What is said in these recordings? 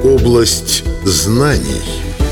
Область знаний.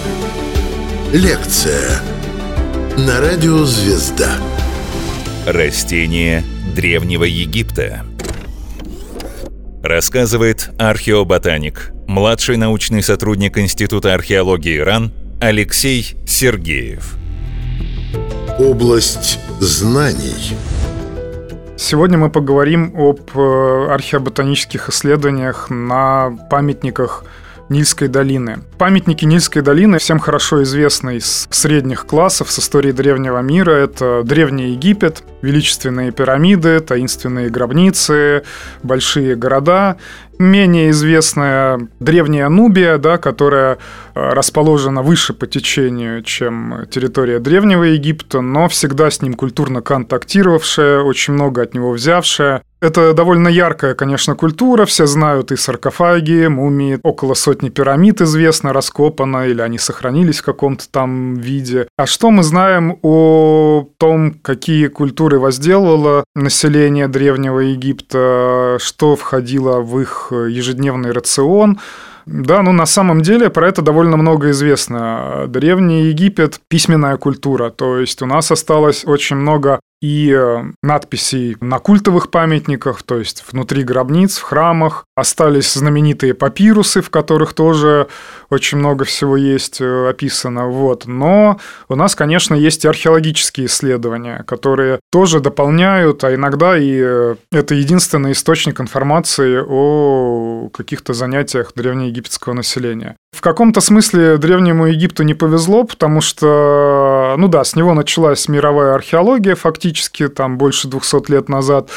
Лекция на радио «Звезда». Растения Древнего Египта. Рассказывает археоботаник, младший научный сотрудник Института археологии РАН Алексей Сергеев. Область знаний. Сегодня мы поговорим об археоботанических исследованиях на памятниках Нильской долины. Памятники Нильской долины всем хорошо известны из средних классов, с истории древнего мира. Это Древний Египет, величественные пирамиды, таинственные гробницы, большие города. Менее известная Древняя Нубия, которая расположена выше по течению, чем территория Древнего Египта, но всегда с ним культурно контактировавшая, очень много от него взявшая. Это довольно яркая, конечно, культура. Все знают и саркофаги, мумии, около сотни пирамид известно, раскопано, или они сохранились в каком-то там виде. А что мы знаем о том, какие культуры возделывало население Древнего Египта, что входило в их ежедневный рацион? На самом деле про это довольно много известно. Древний Египет – письменная культура, то есть у нас осталось очень много и надписей на культовых памятниках, то есть внутри гробниц, в храмах. Остались знаменитые папирусы, в которых тоже очень много всего есть описано. Но у нас, конечно, есть и археологические исследования, которые тоже дополняют, а иногда и это единственный источник информации о каких-то занятиях древнеегипетского населения. В каком-то смысле Древнему Египту не повезло, потому что, с него началась мировая археология фактически, там больше 200 лет назад,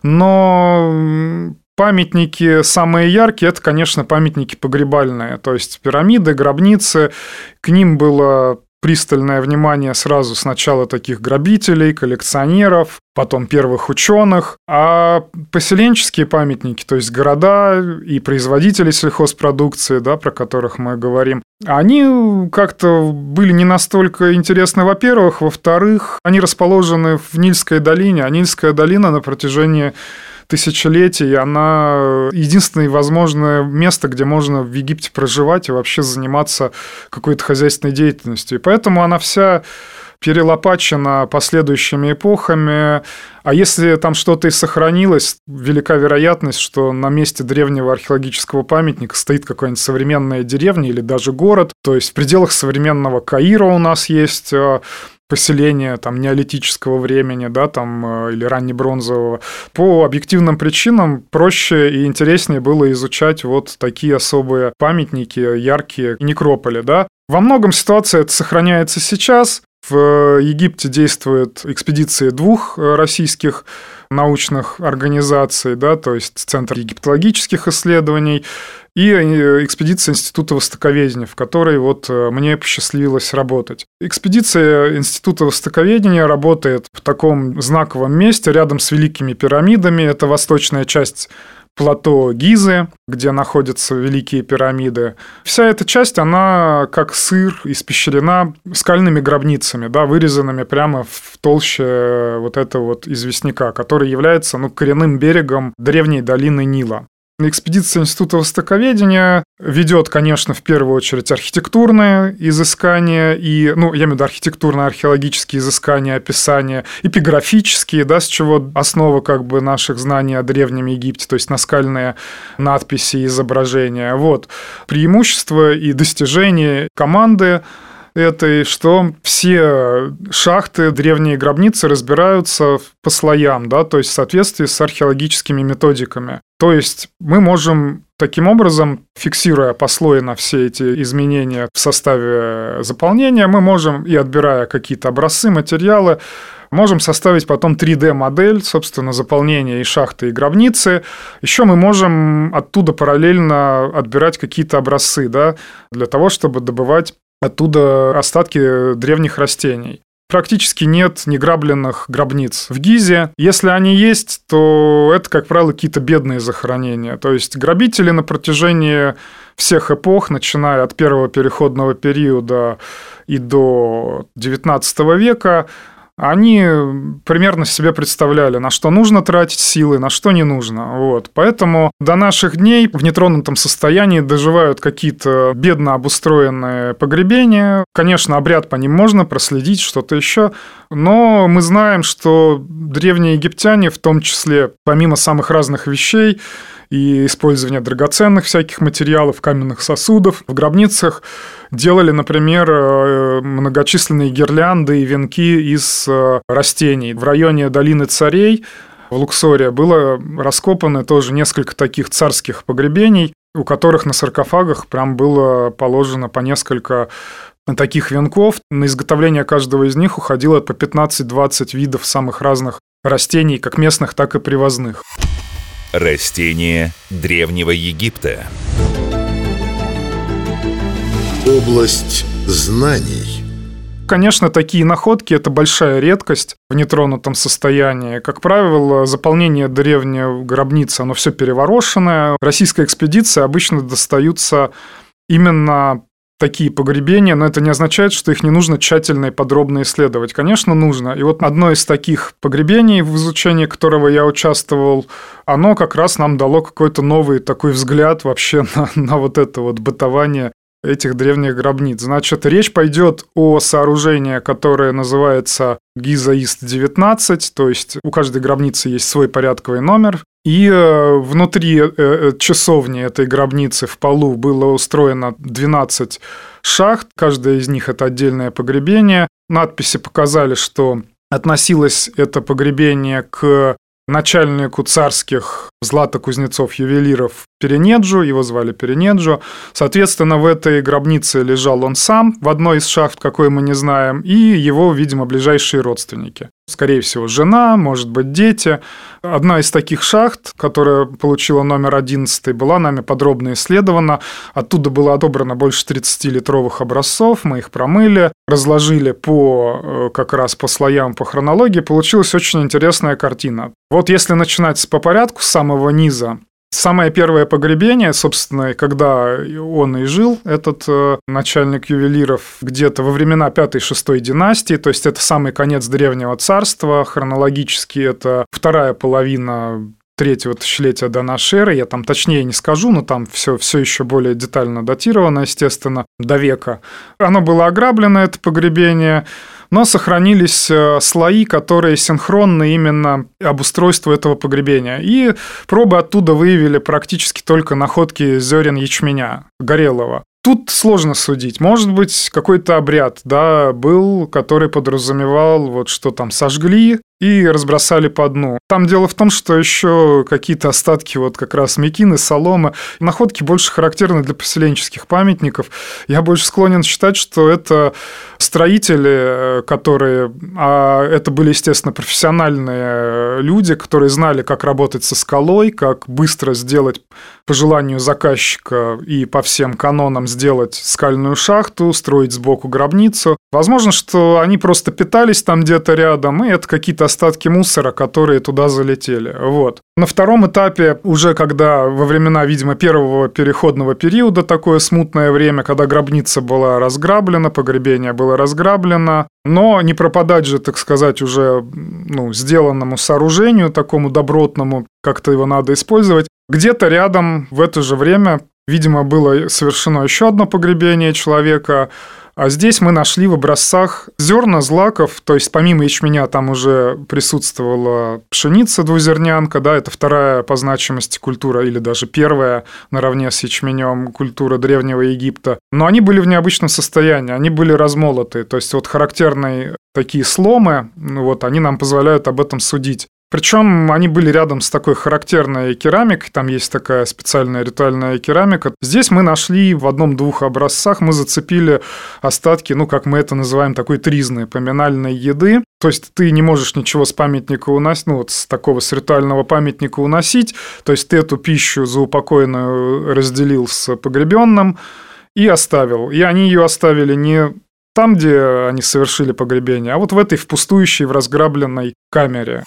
но памятники самые яркие – это, конечно, памятники погребальные, то есть пирамиды, гробницы, к ним было пристальное внимание сразу сначала таких грабителей, коллекционеров, потом первых ученых, а поселенческие памятники, то есть города и производители сельхозпродукции, про которых мы говорим, они как-то были не настолько интересны, во-первых. Во-вторых, они расположены в Нильской долине, а Нильская долина на протяжении тысячелетий, она единственное возможное место, где можно в Египте проживать и вообще заниматься какой-то хозяйственной деятельностью. И поэтому она вся перелопачена последующими эпохами. А если там что-то и сохранилось, велика вероятность, что на месте древнего археологического памятника стоит какая-нибудь современная деревня или даже город. То есть в пределах современного Каира у нас есть поселение неолитического времени, или раннебронзового. По объективным причинам проще и интереснее было изучать вот такие особые памятники, яркие некрополи. Во многом ситуация это сохраняется сейчас. В Египте действуют экспедиции двух российских научных организаций, то есть Центр египтологических исследований и экспедиция Института востоковедения, в которой мне посчастливилось работать. Экспедиция Института востоковедения работает в таком знаковом месте рядом с Великими пирамидами. Это восточная часть плато Гизы, где находятся Великие пирамиды. Вся эта часть, она как сыр испещрена скальными гробницами, вырезанными прямо в толще этого известняка, который является коренным берегом древней долины Нила. Экспедиция Института востоковедения ведет, конечно, в первую очередь архитектурные изыскания, я имею в виду архитектурно-археологические изыскания, описания, эпиграфические, с чего основа наших знаний о Древнем Египте, то есть наскальные надписи и изображения. Преимущество и достижения команды этой, что все шахты, древние гробницы разбираются по слоям, то есть в соответствии с археологическими методиками. То есть мы можем таким образом, фиксируя послойно все эти изменения в составе заполнения, мы можем, и отбирая какие-то образцы, материалы, можем составить потом 3D-модель, собственно, заполнения и шахты, и гробницы. Еще мы можем оттуда параллельно отбирать какие-то образцы, для того, чтобы добывать оттуда остатки древних растений. Практически нет неграбленных гробниц в Гизе. Если они есть, то это, как правило, какие-то бедные захоронения. То есть грабители на протяжении всех эпох, начиная от первого переходного периода и до XIX века, они примерно себе представляли, на что нужно тратить силы, на что не нужно. Вот. Поэтому до наших дней в нетронутом состоянии доживают какие-то бедно обустроенные погребения. Конечно, обряд по ним можно проследить, что-то еще. Но мы знаем, что древние египтяне, в том числе, помимо самых разных вещей и использования драгоценных всяких материалов, каменных сосудов, в гробницах делали, например, многочисленные гирлянды и венки из растений. В районе долины царей в Луксоре было раскопано тоже несколько таких царских погребений, у которых на саркофагах прям было положено по несколько таких венков. На изготовление каждого из них уходило по 15-20 видов самых разных растений, как местных, так и привозных. Растения Древнего Египта. Область знаний. Конечно, такие находки – это большая редкость в нетронутом состоянии. Как правило, заполнение древней гробницы, оно все переворошенное. Российской экспедиции обычно достаются именно такие погребения, но это не означает, что их не нужно тщательно и подробно исследовать. Конечно, нужно. И вот одно из таких погребений, в изучении которого я участвовал, оно как раз нам дало какой-то новый такой взгляд вообще на вот это вот бытование этих древних гробниц. Значит, речь пойдет о сооружении, которое называется Гиза-Ист-19, то есть у каждой гробницы есть свой порядковый номер. И внутри часовни этой гробницы в полу было устроено 12 шахт, каждая из них – это отдельное погребение. Надписи показали, что относилось это погребение к начальнику царских златокузнецов-ювелиров Перенеджу, его звали Перенеджу. Соответственно, в этой гробнице лежал он сам в одной из шахт, какой мы не знаем, и его, видимо, ближайшие родственники. Скорее всего, жена, может быть, дети. Одна из таких шахт, которая получила номер 11, была нами подробно исследована. Оттуда было отобрано больше 30-литровых образцов, мы их промыли, разложили как раз по слоям, по хронологии. Получилась очень интересная картина. Вот если начинать по порядку с самого низа, самое первое погребение, собственно, когда он и жил, этот начальник ювелиров, где-то во времена 5-6 династии, то есть это самый конец Древнего Царства, хронологически это вторая половина 3-го тысячелетия до нашей эры, я там точнее не скажу, но там все еще более детально датировано, естественно, до века. Оно было ограблено, это погребение, но сохранились слои, которые синхронны именно обустройству этого погребения. И пробы оттуда выявили практически только находки зерен ячменя горелого. Тут сложно судить. Может быть, какой-то обряд, был, который подразумевал, что там сожгли и разбросали по дну. Там дело в том, что еще какие-то остатки как раз мекины, соломы. Находки больше характерны для поселенческих памятников. Я больше склонен считать, что это строители, которые... А это были, естественно, профессиональные люди, которые знали, как работать со скалой, как быстро сделать по желанию заказчика и по всем канонам сделать скальную шахту, строить сбоку гробницу. Возможно, что они просто питались там где-то рядом, и это какие-то остатки мусора, которые туда залетели. Вот. На втором этапе, уже когда во времена, видимо, первого переходного периода, такое смутное время, когда гробница была разграблена, погребение было разграблено, но не пропадать же, так сказать, уже сделанному сооружению, такому добротному, как-то его надо использовать. Где-то рядом в это же время, видимо, было совершено еще одно погребение человека, а здесь мы нашли в образцах зерна злаков, то есть помимо ячменя там уже присутствовала пшеница двузернянка, это вторая по значимости культура или даже первая наравне с ячменем культура Древнего Египта. Но они были в необычном состоянии, они были размолоты, то есть характерные такие сломы, они нам позволяют об этом судить. Причем они были рядом с такой характерной керамикой, там есть такая специальная ритуальная керамика. Здесь мы нашли в 1-2 образцах, мы зацепили остатки, как мы это называем, такой тризны, поминальной еды. То есть ты не можешь ничего с памятника уносить, с ритуального памятника уносить, то есть ты эту пищу заупокойную разделил с погребенным и оставил. И они ее оставили не там, где они совершили погребение, а в этой впустующей, в разграбленной камере.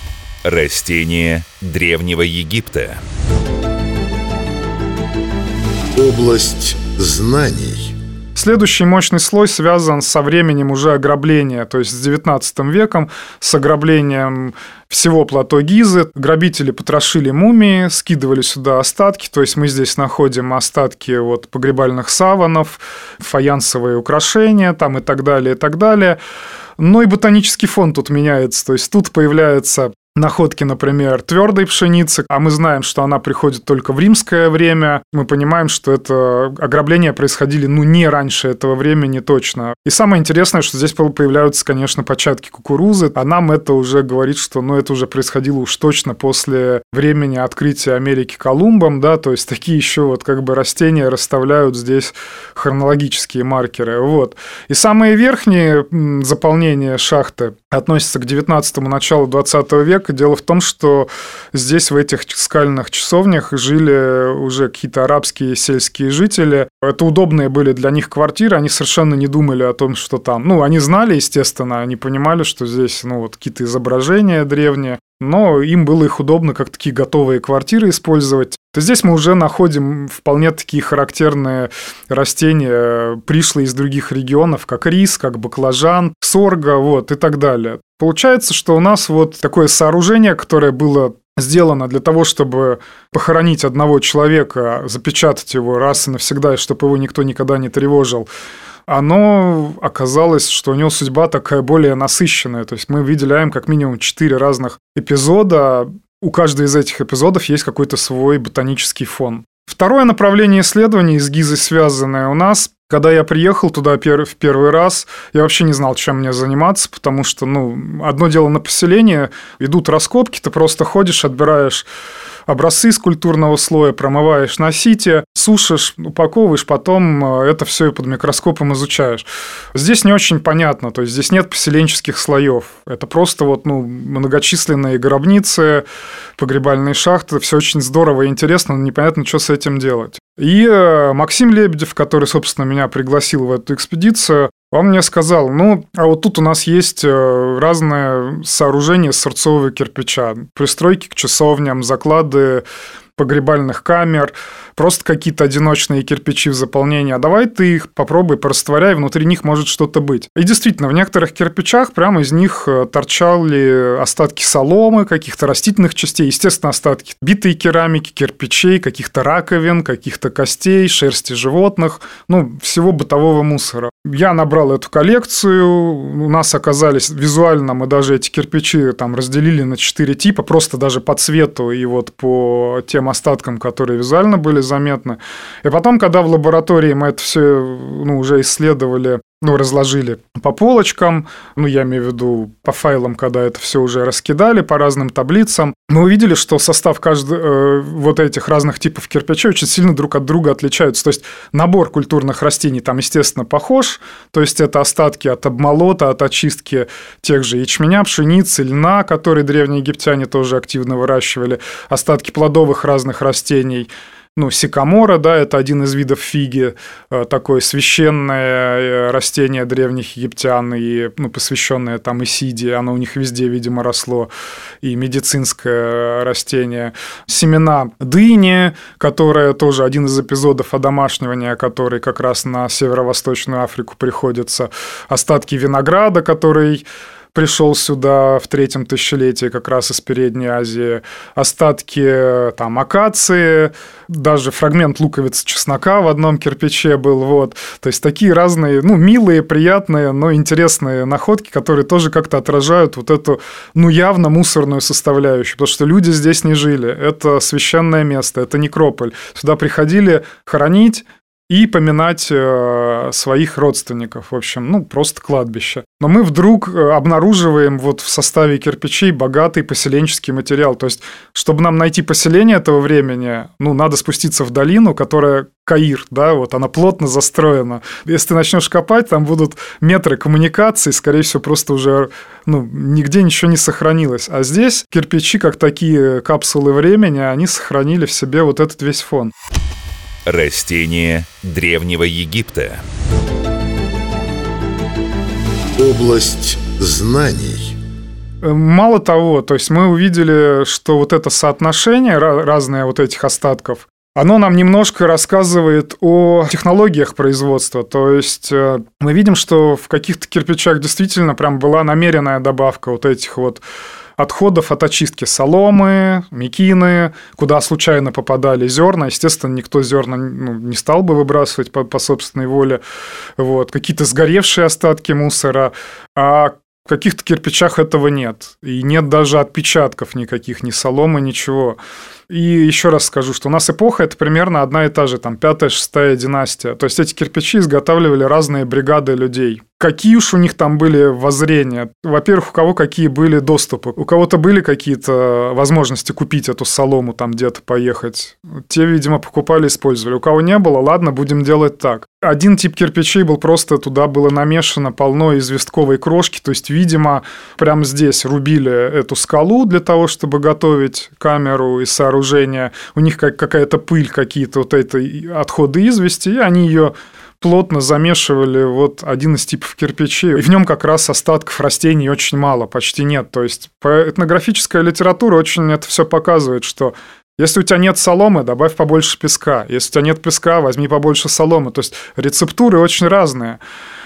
Растения Древнего Египта. Область знаний. Следующий мощный слой связан со временем уже ограбления, то есть с 19 веком, с ограблением всего плато Гизы. Грабители потрошили мумии, скидывали сюда остатки, то есть мы здесь находим остатки вот погребальных саванов, фаянсовые украшения там и так далее, и так далее. Но и ботанический фон тут меняется, то есть тут появляется находки, например, твердой пшеницы, а мы знаем, что она приходит только в римское время. Мы понимаем, что это ограбления происходили, не раньше этого времени точно. И самое интересное, что здесь появляются, конечно, початки кукурузы, а нам это уже говорит, что это уже происходило уж точно после времени открытия Америки Колумбом, да, то есть такие еще вот как бы растения расставляют здесь хронологические маркеры, вот. И самые верхние заполнения шахты относятся к 19-му, началу 20 века. Дело в том, что здесь в этих скальных часовнях жили уже какие-то арабские сельские жители. Это удобные были для них квартиры, они совершенно не думали о том, что там... они знали, естественно, они понимали, что здесь какие-то изображения древние, но им было их удобно как такие готовые квартиры использовать. То здесь мы уже находим вполне такие характерные растения, пришлые из других регионов, как рис, как баклажан, сорго, и так далее. Получается, что у нас вот такое сооружение, которое было сделано для того, чтобы похоронить одного человека, запечатать его раз и навсегда, и чтобы его никто никогда не тревожил, оно оказалось, что у него судьба такая более насыщенная. То есть мы выделяем как минимум 4 разных эпизода. У каждого из этих эпизодов есть какой-то свой ботанический фон. Второе направление исследований с Гизой связанное у нас. Когда я приехал туда в первый раз, я вообще не знал, чем мне заниматься, потому что, одно дело на поселение, идут раскопки, ты просто ходишь, отбираешь образцы из культурного слоя, промываешь на сите, сушишь, упаковываешь, потом это все и под микроскопом изучаешь. Здесь не очень понятно, то есть здесь нет поселенческих слоев. Это просто многочисленные гробницы, погребальные шахты, все очень здорово и интересно, но непонятно, что с этим делать. И Максим Лебедев, который, собственно, меня пригласил в эту экспедицию, он мне сказал, а вот тут у нас есть разные сооружения из сырцового кирпича, пристройки к часовням, заклады погребальных камер, просто какие-то одиночные кирпичи в заполнении. А давай ты их попробуй порастворяй, внутри них может что-то быть. И действительно, в некоторых кирпичах прямо из них торчали остатки соломы, каких-то растительных частей, естественно, остатки битой керамики, кирпичей, каких-то раковин, каких-то костей, шерсти животных, всего бытового мусора. Я набрал эту коллекцию, у нас оказались визуально, мы даже эти кирпичи разделили на 4 типа, просто даже по цвету и по тем остаткам, которые визуально были заметны. И потом, когда в лаборатории мы это все уже исследовали, разложили по полочкам, я имею в виду по файлам, когда это все уже раскидали по разным таблицам, мы увидели, что состав вот этих разных типов кирпичей очень сильно друг от друга отличаются. То есть набор культурных растений там, естественно, похож, то есть это остатки от обмолота, от очистки тех же ячменя, пшеницы, льна, которые древние египтяне тоже активно выращивали, остатки плодовых разных растений. Сикамора, да, это один из видов фиги, такое священное растение древних египтян, и посвященное Исиде, оно у них везде, видимо, росло, и медицинское растение. Семена дыни, которая тоже один из эпизодов одомашнивания, который как раз на северо-восточную Африку приходится. Остатки винограда, который пришел сюда в 3-м тысячелетии как раз из Передней Азии, остатки акации, даже фрагмент луковицы чеснока в одном кирпиче был, То есть такие разные, милые, приятные, но интересные находки, которые тоже как-то отражают вот эту, явно мусорную составляющую, потому что люди здесь не жили, это священное место, это некрополь, сюда приходили хоронить и поминать своих родственников. В общем, просто кладбище. Но мы вдруг обнаруживаем в составе кирпичей богатый поселенческий материал. То есть, чтобы нам найти поселение этого времени, надо спуститься в долину, которая Каир, да, она плотно застроена. Если ты начнешь копать, там будут метры коммуникаций, скорее всего, просто уже нигде ничего не сохранилось. А здесь кирпичи, как такие капсулы времени, они сохранили в себе этот весь фон. Растения Древнего Египта. Область знаний. Мало того, то есть мы увидели, что это соотношение разное этих остатков, Оно нам немножко рассказывает о технологиях производства. То есть мы видим, что в каких-то кирпичах действительно прям была намеренная добавка вот этих вот отходов от очистки соломы, мекины, куда случайно попадали зерна. Естественно, никто зерна не стал бы выбрасывать по собственной воле. Вот. Какие-то сгоревшие остатки мусора. А в каких-то кирпичах этого нет. И нет даже отпечатков никаких, ни соломы, ничего. И еще раз скажу, что у нас эпоха – это примерно одна и та же, там, 5-6 династия. То есть эти кирпичи изготавливали разные бригады людей. Какие уж у них там были воззрения? Во-первых, у кого какие были доступы? У кого-то были какие-то возможности купить эту солому, там где-то поехать. Те, видимо, покупали, использовали. У кого не было, ладно, будем делать так. Один тип кирпичей был просто, туда было намешано полно известковой крошки, то есть, видимо, прямо здесь рубили эту скалу для того, чтобы готовить камеру и сооружение. У них какая-то пыль, какие-то вот эти отходы извести, и они ее плотно замешивали вот один из типов кирпичей. И в нем как раз остатков растений очень мало, почти нет. То есть этнографическая литература очень это все показывает, что если у тебя нет соломы, добавь побольше песка. Если у тебя нет песка, возьми побольше соломы. То есть рецептуры очень разные.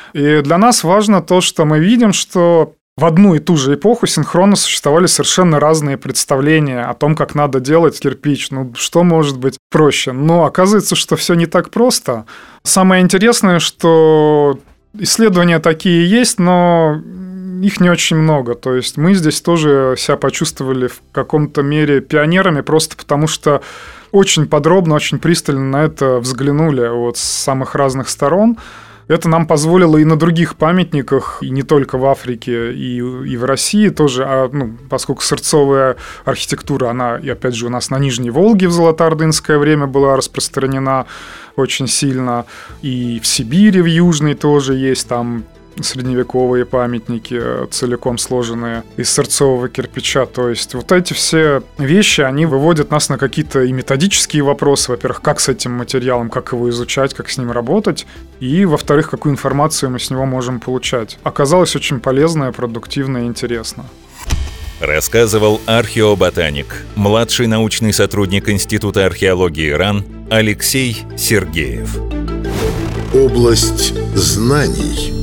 И для нас важно то, что мы видим, что в одну и ту же эпоху синхронно существовали совершенно разные представления о том, как надо делать кирпич. Что может быть проще? Но оказывается, что все не так просто. Самое интересное, что исследования такие есть, но их не очень много. То есть мы здесь тоже себя почувствовали в каком-то мере пионерами, просто потому что очень подробно, очень пристально на это взглянули вот с самых разных сторон. Это нам позволило и на других памятниках, и не только в Африке, и в России тоже, поскольку сырцовая архитектура, она, и опять же, у нас на Нижней Волге в золотоордынское время была распространена очень сильно, и в Сибири, в Южной тоже есть там средневековые памятники, целиком сложенные из сырцового кирпича. То есть вот эти все вещи, они выводят нас на какие-то и методические вопросы. Во-первых, как с этим материалом, как его изучать, как с ним работать. И, во-вторых, какую информацию мы с него можем получать. Оказалось очень полезно, продуктивно и интересно. Рассказывал археоботаник, младший научный сотрудник Института археологии РАН Алексей Сергеев. Область знаний.